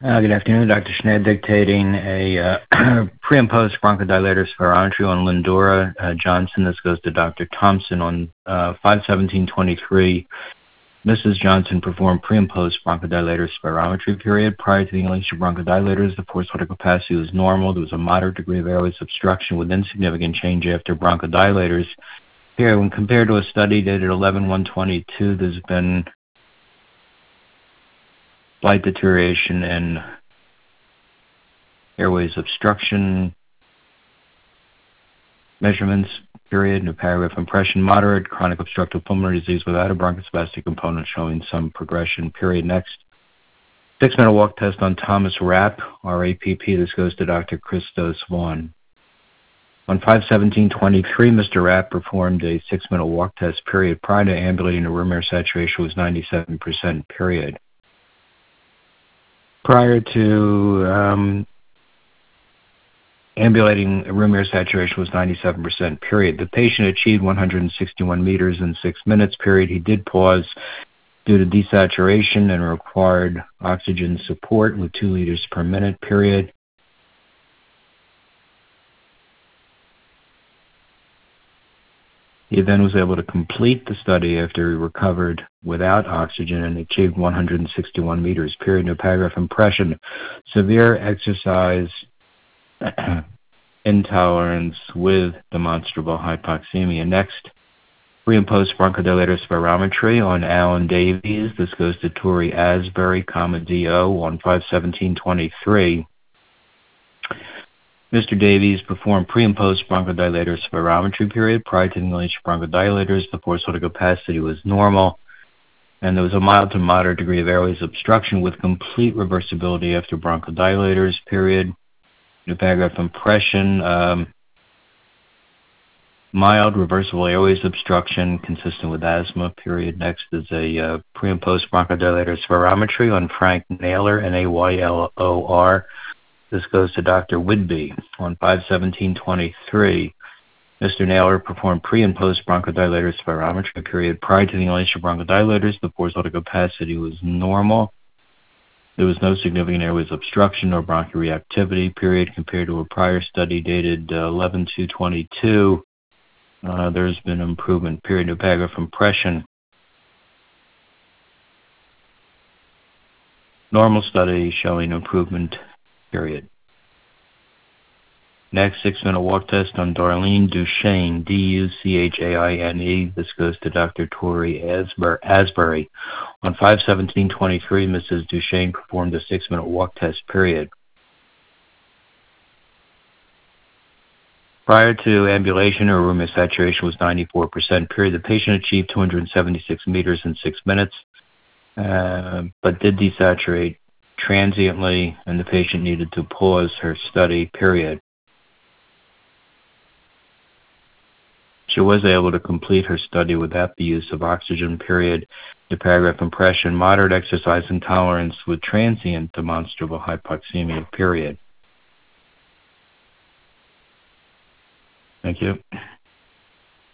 Good afternoon, Dr. Schneid dictating a pre- and post-bronchodilator spirometry on Lindora Johnson. This goes to Dr. Thompson on 5/17/23. Mrs. Johnson performed pre- and post-bronchodilator spirometry period. Prior to the inhalation of bronchodilators, the forced vital capacity was normal. There was a moderate degree of airways obstruction with insignificant change after bronchodilators. Here, when compared to a study dated 11/1/22, there's been slight deterioration in airways obstruction measurements, period. New paragraph, impression, moderate chronic obstructive pulmonary disease without a bronchospastic component showing some progression, period. Next, 6-minute walk test on Thomas Rapp, RAPP. This goes to Dr. Christos Vaughn. On 5/17/23, Mr. Rapp performed a 6-minute walk test, period. Prior to ambulating, the room air saturation was 97%, period. Prior to ambulating, room air saturation was 97%, period. The patient achieved 161 meters in 6 minutes, period. He did pause due to desaturation and required oxygen support with 2 liters per minute, period. He then was able to complete the study after he recovered without oxygen and achieved 161 meters, period. No paragraph, impression. Severe exercise intolerance with demonstrable hypoxemia. Next, pre- and post-bronchodilator spirometry on Alan Davies. This goes to Tori Asbury, DO, on 5/17/23. Mr. Davies performed pre- and post-bronchodilator spirometry period. Prior to the inhalation of bronchodilators, the forced vital capacity was normal, and there was a mild to moderate degree of airways obstruction with complete reversibility after bronchodilators, period. New paragraph, impression, mild reversible airways obstruction consistent with asthma, period. Next is a pre- and post-bronchodilator spirometry on Frank Naylor, Naylor. This goes to Dr. Whidbey on 5/17/23. Mr. Naylor performed pre- and post-bronchodilator spirometry period. Prior to the inhalation of bronchodilators, the forced vital capacity was normal. There was no significant airways obstruction or bronchial reactivity, period. Compared to a prior study dated 11/2/22, there's been improvement, period. New paragraph, impression. Normal study showing improvement, period. Next, 6-minute walk test on Darlene Duchesne, Duchaine. This goes to Dr. Tori Asbury. On 5/17/23, Mrs. Duchesne performed a 6-minute walk test, period. Prior to ambulation, her room air saturation was 94%, period. The patient achieved 276 meters in 6 minutes, but did desaturate transiently, and the patient needed to pause her study, period. She was able to complete her study without the use of oxygen, period. The paragraph, impression, moderate exercise intolerance with transient demonstrable hypoxemia, period. Thank you.